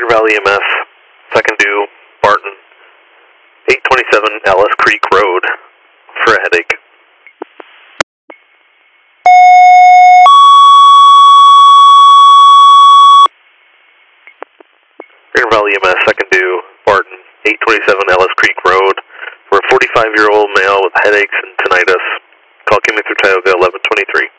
Greater Valley EMS, second due, Barton, 827 Alice Creek Road for a headache. Greater Valley EMS, second due, Barton, 827 Alice Creek Road for a 45-year-old male with headaches and tinnitus. Call came in through Tioga 1123.